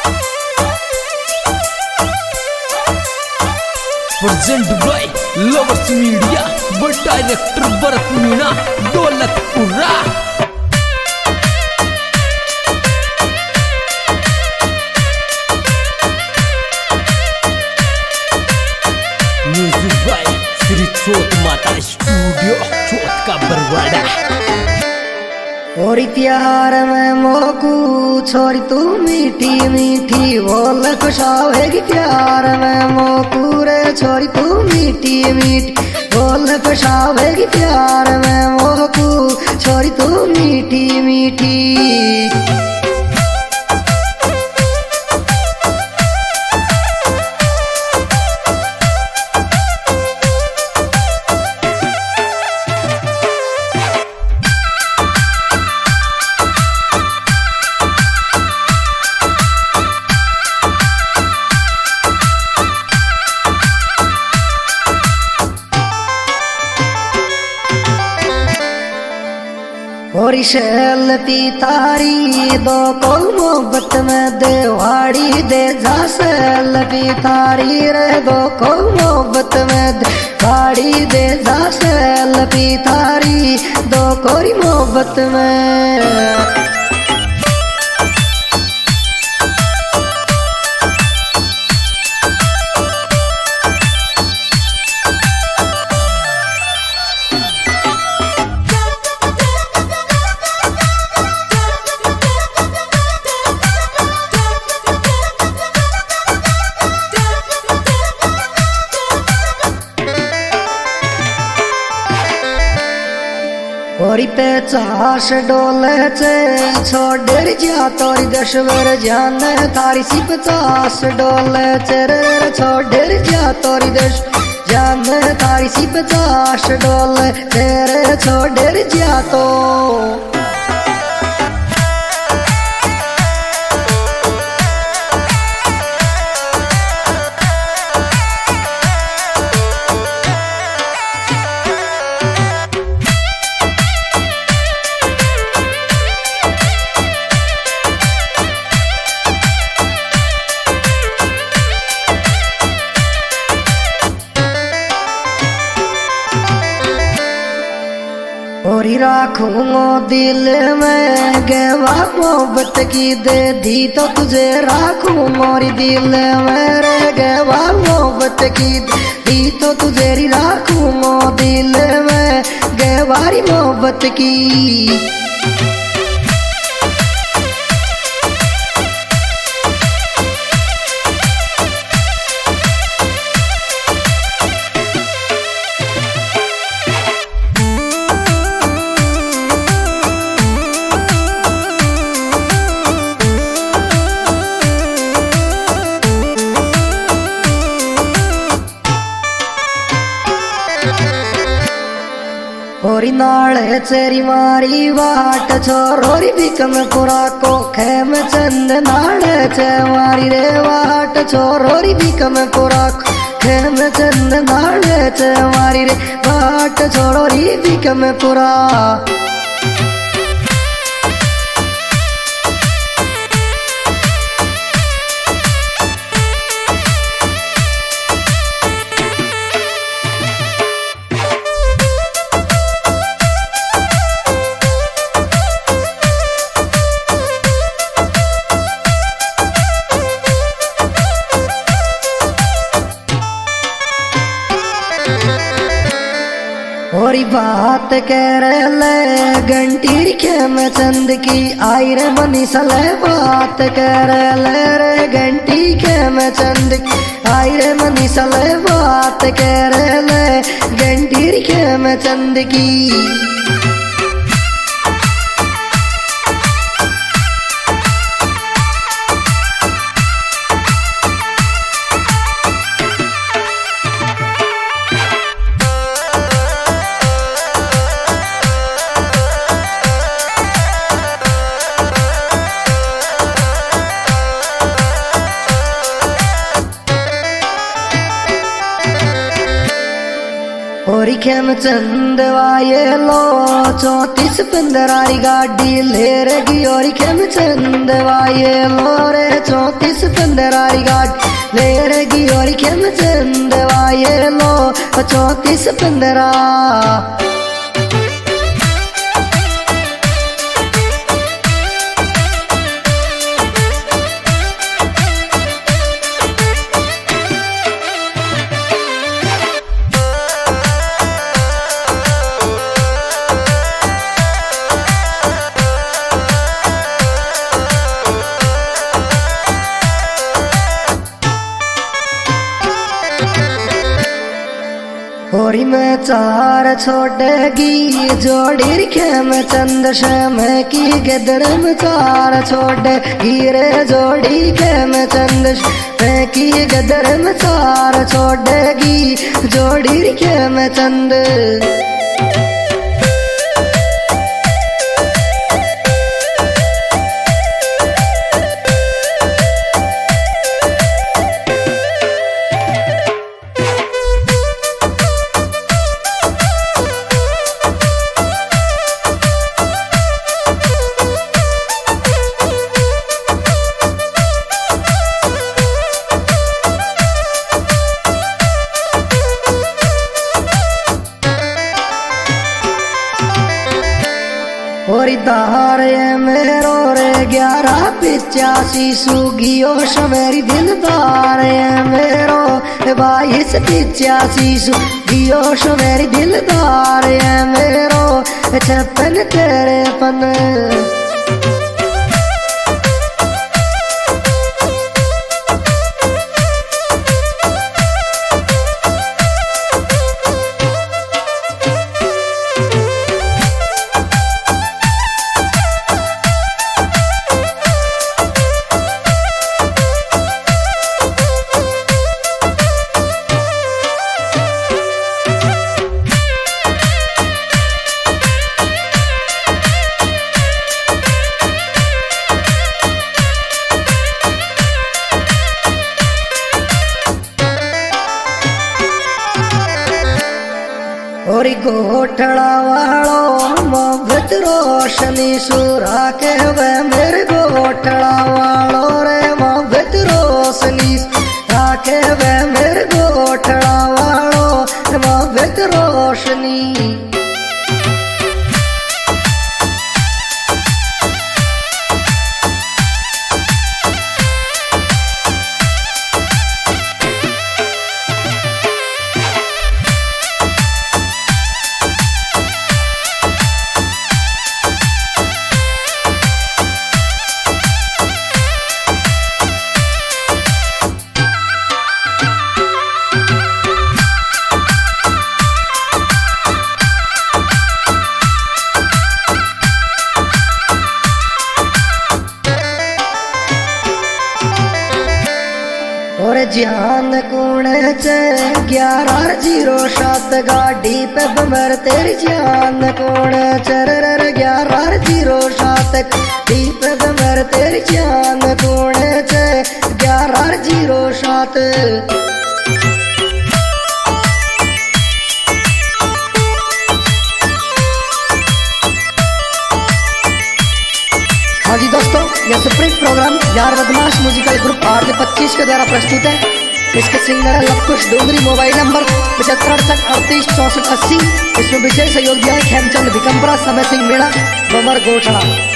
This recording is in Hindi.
प्रेजेंट बाय लवर्स मीडिया व director Bharat Meena Daulatpura. Music by Shri Chauth Mata studio चौथ का बरवाड़ा। और प्यार में मोकू छोरी तू मीठी मीठी बोल खुशावेगी। प्यार में मोकू रे छोरी तू मीठी मीठी बोल खुशावेगी। प्यार में मोकू छोरी तू मीठी मीठी। और शैल पितारी दो को मोहब्बत में देवाड़ी दे जा। शैल पितारी रे दो को मोहब्बत में देवाड़ी दे जा। शैल पितारी दो कोरी मोहब्बत में। और पे चाश डोले चे छोड़ जा तोरी दशवर जान थारी सी 50 डोले चे रे छोड़ जा तोरी दश जान थारी सी 50 डोले तेरे छोड़ जा तो। और राखूंगा दिल में गवा मोहब्बत की दे दी तो तुझे राखूं मोरी दिल में रे गवा मोहब्बत की दी तो तुझे राखूंगा दिल में गवारी मोहब्बत की। होरी नाले चेरी मारी वाट छोरोरी बिकम पुरा को खेम चंद नाले चे मारी रे वाट छोरोरी बिकम पुरा खेम चंद नाले चे मारी रे वाट छोरोरी बिकम पुरा। और बात कर ले घंटी खेम चंद की आई रे मनीषले बात कर ले रे घंटी खेम चंद की आई रे मनीषले बात कर ले घंटी खेम चंद की। और खेम चंद वाये लो 34 15 गाड़ी ले रे गियोरी खेम चंद वाये लो रे 34 15 गाड़ी ले रे गियोरी खेम चंद वाये लो 34 15। होरी में 4 छोड़ेगी जोड़ी खेम चंद श्याम की गदर में 4 छोड़ेगी रे जोड़ी खेम चंद श्याम की गदर में 4 छोड़ेगी जोड़ी खेम चंद। और दार मेरो रे 1185 सुगियो मेरी दिलदार मेरो 2285 सुगियो मेरी दिलदार मेरो 56 तेरे पन। और गोठड़ा वालो मोहब्बत रोशनी सुरा के वे मेरे गोठड़ा वालो रे मोहब्बत रोशनी सुरा के वे मेरे गोठड़ा वालो मोहब्बत रोशनी। और जान कुणे चे 1107 गाड़ी पे बमर तेरी जान कुणे चरर 1107 गाड़ी पे बमर तेरी जान कुणे चे 1107। हाँ जी दोस्तों, यह सुप्रीम प्रोग्राम यार बदमाश म्यूजिकल ग्रुप RJ 25 के द्वारा प्रस्तुत है। इसके सिंगर है लवकुश डोंगरी। Mobile number 75 38 64 80। इसमें विशेष सहयोग दिया है खेमचंद भिकम्बरा, समय सिंह मीणा, बमर गोठड़ा।